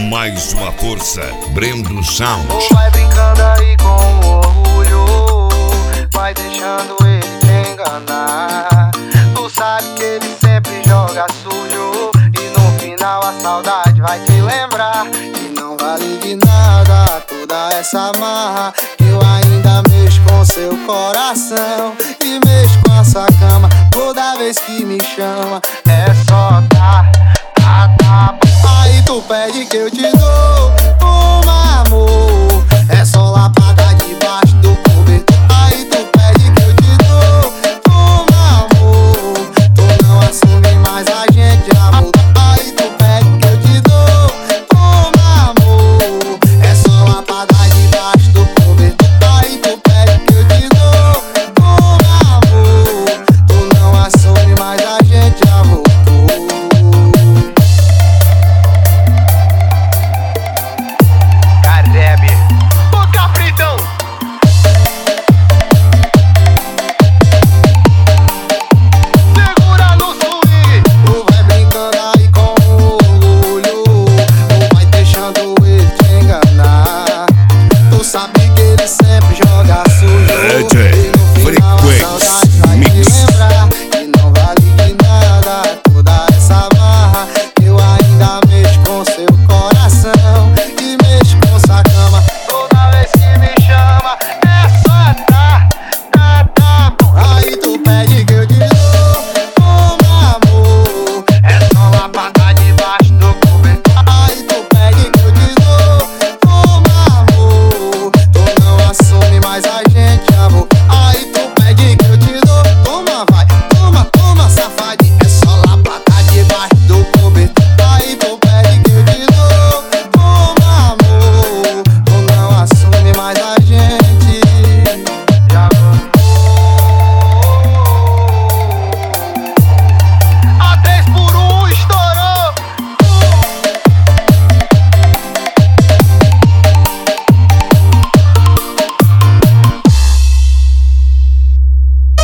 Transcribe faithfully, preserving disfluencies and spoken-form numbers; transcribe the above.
Mais uma força, Brendo Sound. Vai brincando aí com o orgulho, vai deixando ele te enganar. Tu sabe que ele sempre joga sujo, e no final a saudade vai te lembrar. E não vale de nada toda essa marra, eu ainda mexo com seu coração e mexo com a sua cama toda vez que me chama. É só tá, tá, tá. Aí tu pede que eu te dou,